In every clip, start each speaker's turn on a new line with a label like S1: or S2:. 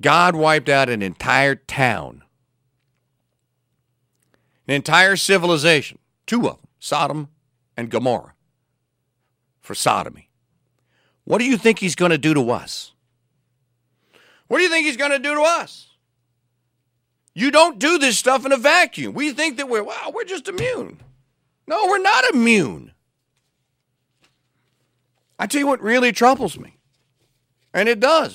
S1: God wiped out an entire town, an entire civilization, two of them, Sodom and Gomorrah, for sodomy. What do you think he's going to do to us? What do you think he's going to do to us? You don't do this stuff in a vacuum. We think that we're just immune. No, we're not immune. I tell you what really troubles me, and it does.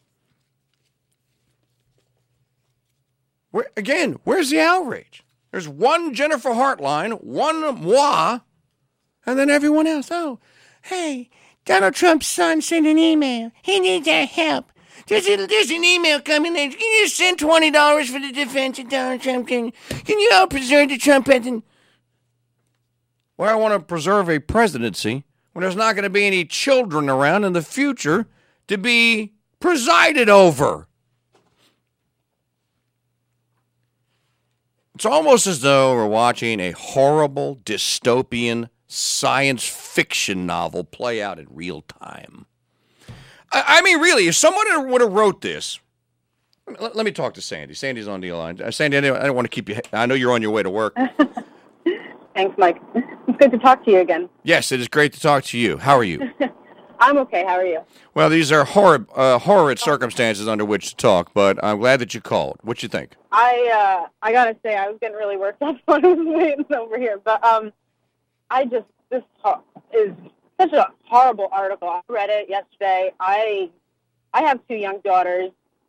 S1: Where's the outrage? There's one Jennifer Hartline, one moi, and then everyone else. Oh, hey, Donald Trump's son sent an email. He needs our help. There's an email coming in. Can you just send $20 for the defense of Donald Trump? Can you all preserve the Trump presidency? Well, I want to preserve a presidency when there's not going to be any children around in the future to be presided over. It's almost as though we're watching a horrible dystopian science fiction novel play out in real time. I mean, really, if someone would have wrote this, let me talk to Sandy. Sandy's on the line. Sandy, I don't want to keep you. I know you're on your way to work.
S2: Thanks, Mike. It's good to talk to you again.
S1: Yes, it is great to talk to you. How are you?
S2: I'm okay. How are you?
S1: Well, these are horrid circumstances under which to talk, but I'm glad that you called. What you think?
S2: I gotta say, I was getting really worked up when I was waiting over here, but this is such a horrible article. I read it yesterday. I have two young daughters,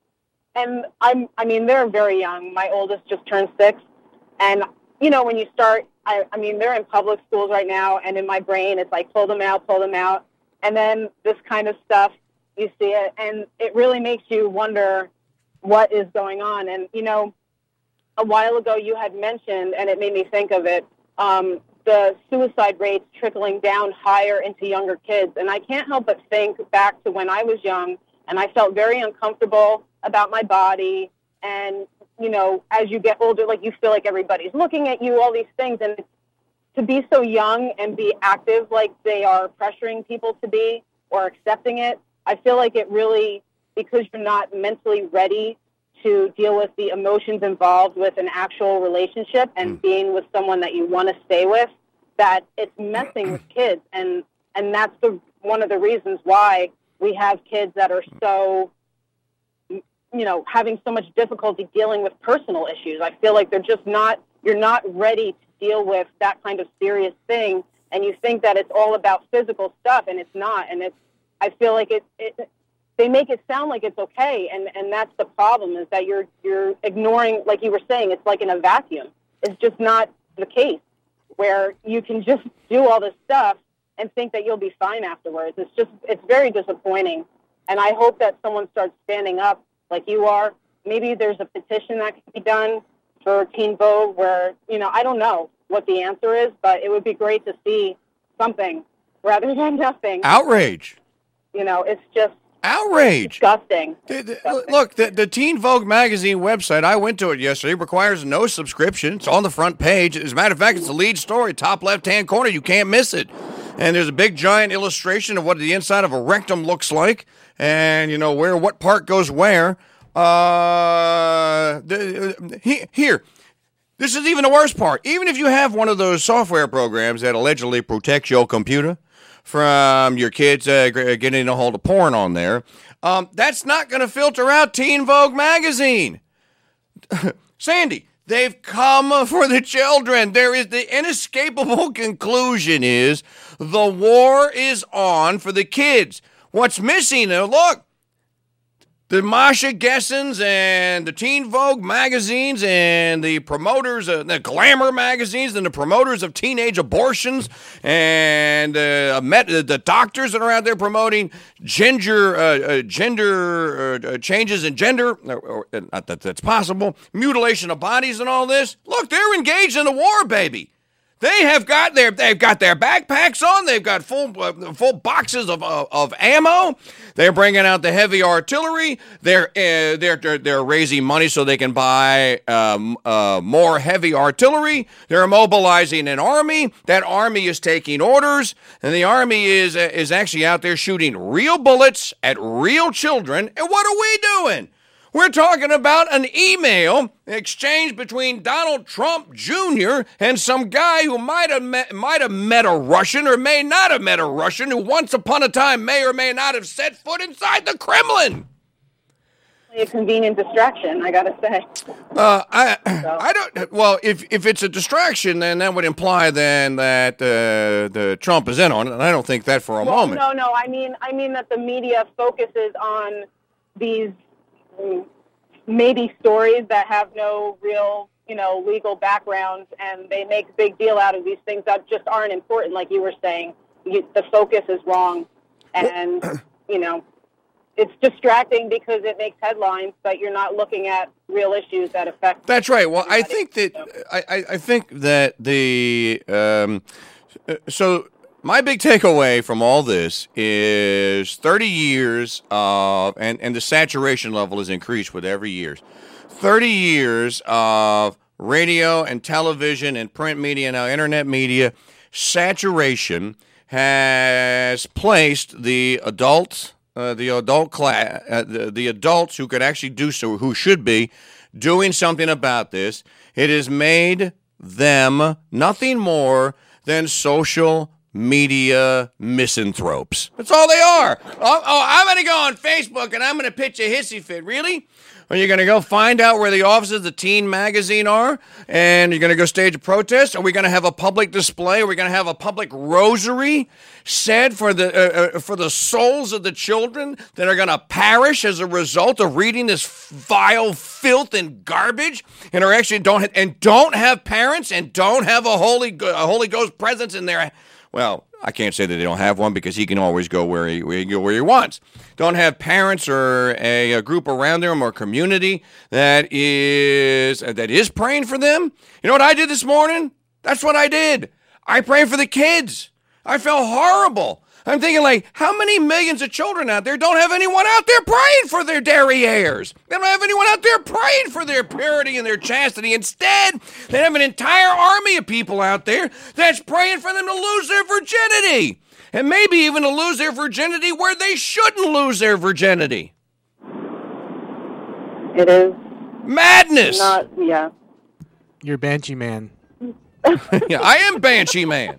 S2: and I mean, they're very young. My oldest just turned 6, and you know, when you start, I mean, they're in public schools right now, and in my brain, it's like pull them out. And then this kind of stuff, you see it, and it really makes you wonder what is going on. And, you know, a while ago you had mentioned, and it made me think of it, the suicide rates trickling down higher into younger kids. And I can't help but think back to when I was young, and I felt very uncomfortable about my body. And, you know, as you get older, like, you feel like everybody's looking at you, all these things. And to be so young and be active like they are pressuring people to be or accepting it, I feel like it really, because you're not mentally ready to deal with the emotions involved with an actual relationship and being with someone that you want to stay with, that it's messing with kids. And that's one of the reasons why we have kids that are so, you know, having so much difficulty dealing with personal issues. I feel like you're not ready to deal with that kind of serious thing, and you think that it's all about physical stuff, and it's not. And I feel like they make it sound like it's okay, and that's the problem, is that you're ignoring, like you were saying, it's like in a vacuum. It's just not the case where you can just do all this stuff and think that you'll be fine afterwards. It's very disappointing, and I hope that someone starts standing up like you are. Maybe there's a petition that can be done for Teen Vogue where, you know, I don't know what the answer is, but it would be great to see something rather than nothing.
S1: Outrage.
S2: You know, it's just
S1: outrage.
S2: Disgusting.
S1: Look, the Teen Vogue magazine website, I went to it yesterday, requires no subscription. It's on the front page. As a matter of fact, it's the lead story, top left-hand corner. You can't miss it. And there's a big, giant illustration of what the inside of a rectum looks like, and, you know, what part goes where. Here, this is even the worst part. Even if you have one of those software programs that allegedly protects your computer from your kids getting a hold of porn on there, that's not going to filter out Teen Vogue magazine. Sandy, they've come for the children. There is the inescapable conclusion is the war is on for the kids. What's missing? Look. The Masha Gessens and the Teen Vogue magazines and the promoters, the glamour magazines and the promoters of teenage abortions and the doctors that are out there promoting gender changes in gender, not that that's possible, mutilation of bodies and all this. Look, they're engaged in the war, baby. They've got their backpacks on. They've got full boxes of ammo. They're bringing out the heavy artillery. They're raising money so they can buy more heavy artillery. They're mobilizing an army. That army is taking orders, and the army is actually out there shooting real bullets at real children. And what are we doing? We're talking about an email exchange between Donald Trump Jr. and some guy who might have met a Russian or may not have met a Russian who once upon a time may or may not have set foot inside the Kremlin.
S2: A convenient distraction, I gotta say.
S1: I don't. Well, if it's a distraction, then that would imply then that the Trump is in on it, and I don't think that for a moment.
S2: No. I mean that the media focuses on these maybe stories that have no real, legal background, and they make a big deal out of these things that just aren't important. Like you were saying, the focus is wrong, and it's distracting because it makes headlines, but you're not looking at real issues that affect.
S1: That's right. Well, I think that I think that the so my big takeaway from all this is 30 years of and the saturation level has increased with every year. 30 years of radio and television and print media, now internet media saturation has placed the adults. The adult class, the adults who could actually do so, who should be doing something about this, it has made them nothing more than social media misanthropes. That's all they are. I'm going to go on Facebook and I'm going to pitch a hissy fit. Really? Are you going to go find out where the offices of the teen magazine are? And you're going to go stage a protest? Are we going to have a public display? Are we going to have a public rosary said for the souls of the children that are going to perish as a result of reading this vile filth and garbage, and are actually don't have parents and don't have a Holy Ghost presence in their? Well, I can't say that they don't have one because he can always go where he wants. Don't have parents or a group around them or community that is praying for them. You know what I did this morning? That's what I did. I prayed for the kids. I felt horrible. I'm thinking, like, how many millions of children out there don't have anyone out there praying for their derrieres? They don't have anyone out there praying for their purity and their chastity. Instead, they have an entire army of people out there that's praying for them to lose their virginity. And maybe even to lose their virginity where they shouldn't lose their virginity.
S2: It is.
S1: Madness.
S2: Yeah.
S3: You're Banshee Man.
S1: Yeah, I am Banshee Man.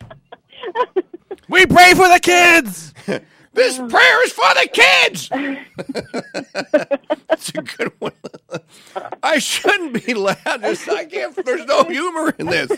S3: We pray for the kids.
S1: This prayer is for the kids. That's a good one. I shouldn't be loud. I can't. There's no humor in this.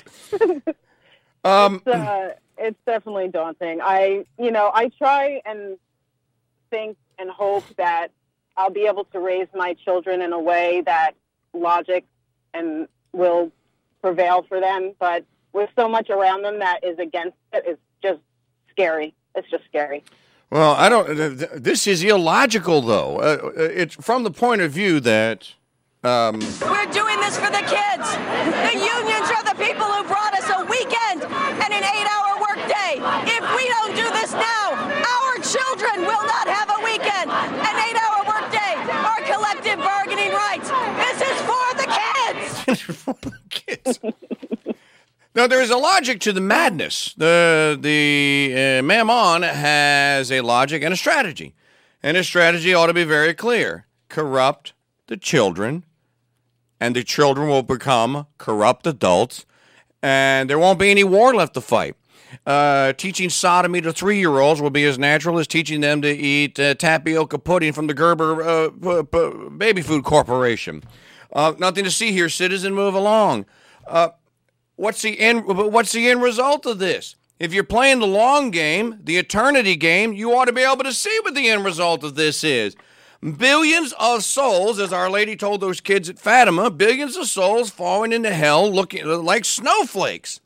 S2: It's definitely daunting. I try and think and hope that I'll be able to raise my children in a way that logic and will prevail for them. But with so much around them that is against it, it's just scary. It's just scary.
S1: Well, I don't. This is illogical, though. It's from the point of view that
S4: we're doing this for the kids. The unions are the people who brought us a weekend and an 8-hour workday. If we don't do this now, our children will not have a weekend, an 8-hour workday, or collective bargaining rights. This is for the kids.
S1: For the kids. Now, there is a logic to the madness. The Mammon has a logic and a strategy. And his strategy ought to be very clear. Corrupt the children, and the children will become corrupt adults, and there won't be any war left to fight. Teaching sodomy to 3-year-olds will be as natural as teaching them to eat tapioca pudding from the Gerber Baby Food Corporation. Nothing to see here, citizen. Move along. What's the end result of this? If you're playing the long game, the eternity game, you ought to be able to see what the end result of this is. Billions of souls, as Our Lady told those kids at Fatima, billions of souls falling into hell looking like snowflakes.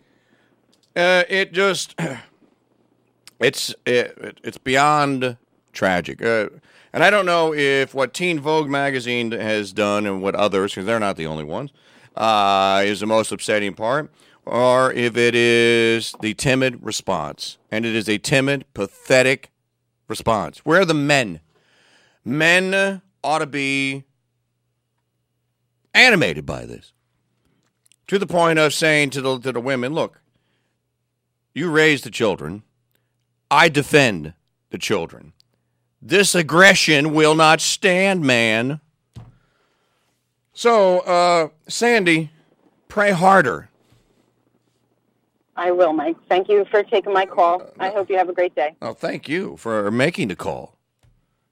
S1: It's beyond tragic. And I don't know if what Teen Vogue magazine has done and what others, because they're not the only ones, is the most upsetting part, or if it is the timid response. And it is a timid, pathetic response. Where are the men? Men ought to be animated by this, to the point of saying to the women, look, you raise the children. I defend the children. This aggression will not stand, man. So, Sandy, pray harder.
S2: I will, Mike. Thank you for taking my call. I hope you have a great day.
S1: Oh, thank you for making the call.